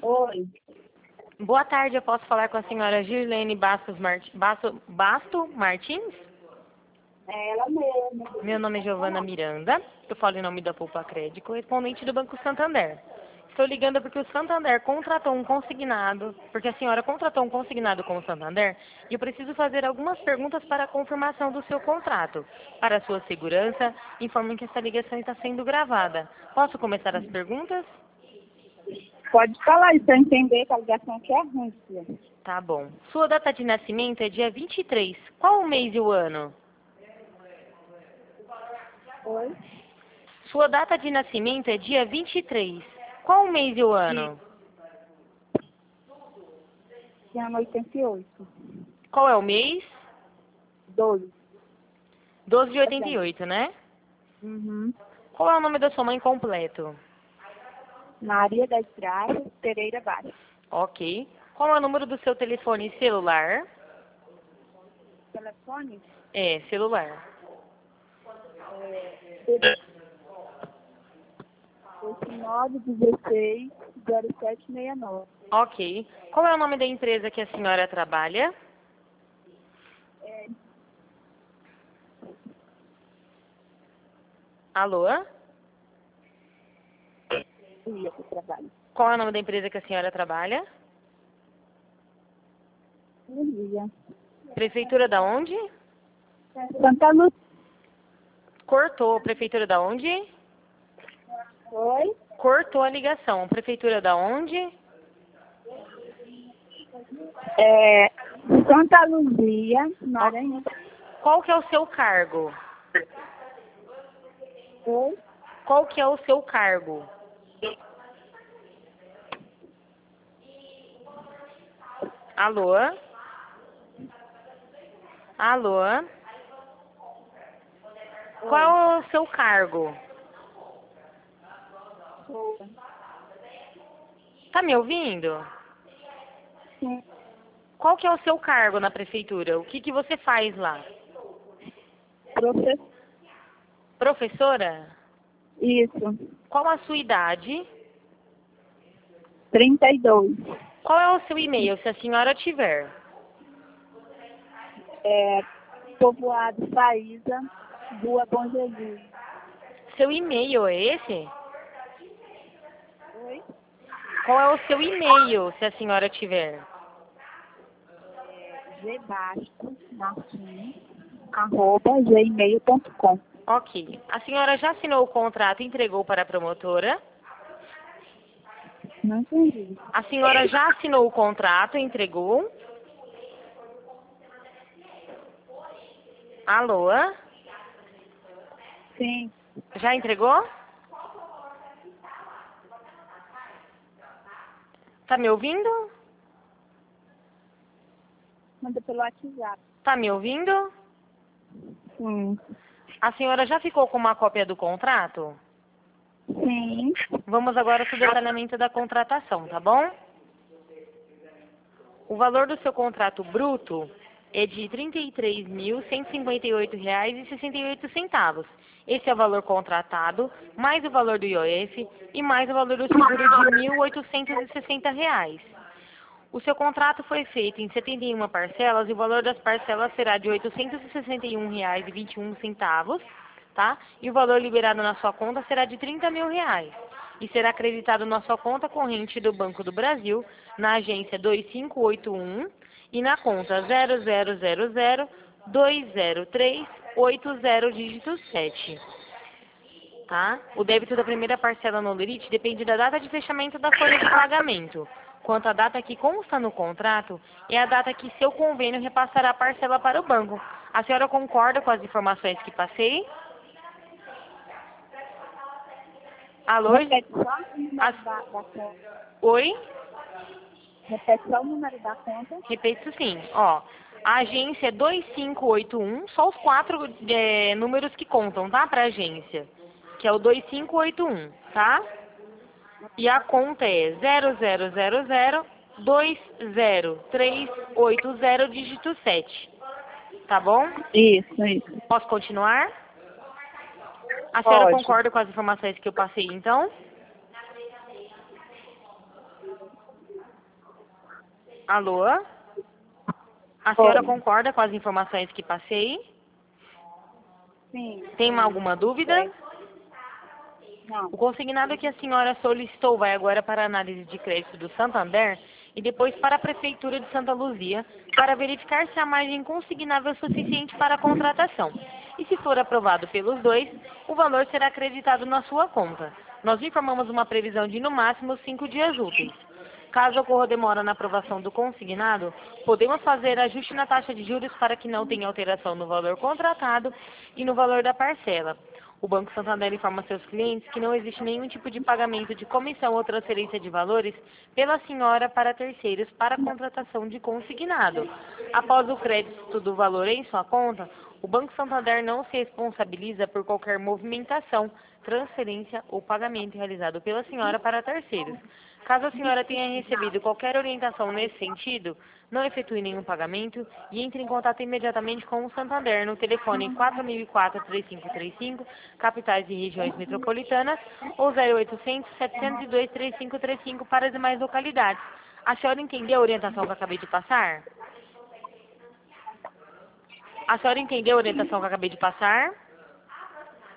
Oi, Boa tarde, eu posso falar com a senhora Girlene Basto Martins? é ela mesma. Meu nome é Giovana Miranda, eu falo em nome da Poupa Crédito, correspondente do Banco Santander. Estou ligando porque o Santander contratou um consignado, porque a senhora contratou um consignado com o Santander, e eu preciso fazer algumas perguntas para a confirmação do seu contrato. Para a sua segurança, informo que essa ligação está sendo gravada. Posso começar as perguntas? Pode falar isso, eu entender que a ligação aqui é ruim, filha. Tá bom. Sua data de nascimento é dia 23. Qual o mês e o ano? Oi? Sua data de nascimento é dia 23. Qual o mês e o ano? Que ano 88. Qual é o mês? 12. 12 de 88, né? Uhum. Qual é o nome da sua mãe completo? Maria das Graças Pereira Vaz. Ok. Qual é o número do seu telefone celular? Telefone? É, celular. 8916-0769. Ok. Qual é o nome da empresa que a senhora trabalha? Alô? Filha que trabalha. Qual é o nome da empresa que a senhora trabalha? Dia. Prefeitura da onde? Santa Lúcia. Cortou. Prefeitura da onde? Oi? Cortou a ligação. Prefeitura da onde? Santa Luzia, Maranhão. Qual que é o seu cargo? Oi? Qual que é o seu cargo? Alô? Alô? Qual é o seu cargo? Tá me ouvindo? Sim. Qual que é o seu cargo na prefeitura? O que que você faz lá? Professor. Professora? Isso. Qual a sua idade? 32. Qual é o seu e-mail, se a senhora tiver? Povoado Faísa, Rua Bom Jesus. Seu e-mail é esse? Oi? Qual é o seu e-mail, se a senhora tiver? gbastos.martins@gmail.com. Ok. A senhora já assinou o contrato e entregou para a promotora? Não entendi. A senhora já assinou o contrato e entregou? Alô? Sim. Já entregou? Tá me ouvindo? Manda pelo WhatsApp. Tá me ouvindo? Sim. A senhora já ficou com uma cópia do contrato? Sim. Vamos agora para o detalhamento da contratação, tá bom? O valor do seu contrato bruto é de R$ 33.158,68. Esse é o valor contratado, mais o valor do IOF e mais o valor do seguro de R$ 1.860. O seu contrato foi feito em 71 parcelas e o valor das parcelas será de R$ 861,21, tá? E o valor liberado na sua conta será de R$ 30 mil e será acreditado na sua conta corrente do Banco do Brasil, na agência 2581 e na conta 00002038 dígito 7. Tá? O débito da primeira parcela no Lerite depende da data de fechamento da folha de pagamento. Quanto à data que consta no contrato, é a data que seu convênio repassará a parcela para o banco. A senhora concorda com as informações que passei? Alô? Repete só o número da conta. Oi? Repete só o número da conta. Repito sim. Ó, a agência é 2581, só os quatro números que contam, tá? Pra agência. Que é o 2581, tá? E a conta é 00002038 dígito 7. Tá bom? Isso. Posso continuar? A senhora Pode. concorda com as informações que eu passei, então? Alô? A senhora concorda com as informações que passei? Sim. Tem alguma dúvida? Não. O consignado que a senhora solicitou vai agora para a análise de crédito do Santander e depois para a Prefeitura de Santa Luzia para verificar se a margem consignável é suficiente para a contratação. E se for aprovado pelos dois, o valor será acreditado na sua conta. Nós informamos uma previsão de no máximo 5 dias úteis. Caso ocorra demora na aprovação do consignado, podemos fazer ajuste na taxa de juros para que não tenha alteração no valor contratado e no valor da parcela. O Banco Santander informa seus clientes que não existe nenhum tipo de pagamento de comissão ou transferência de valores pela senhora para terceiros para a contratação de consignado. Após o crédito do valor em sua conta, o Banco Santander não se responsabiliza por qualquer movimentação, transferência ou pagamento realizado pela senhora para terceiros. Caso a senhora tenha recebido qualquer orientação nesse sentido, não efetue nenhum pagamento e entre em contato imediatamente com o Santander no telefone 4004-3535, capitais e regiões metropolitanas, ou 0800-702-3535 para as demais localidades. A senhora entendeu a orientação que eu acabei de passar? A senhora entendeu a orientação que eu acabei de passar?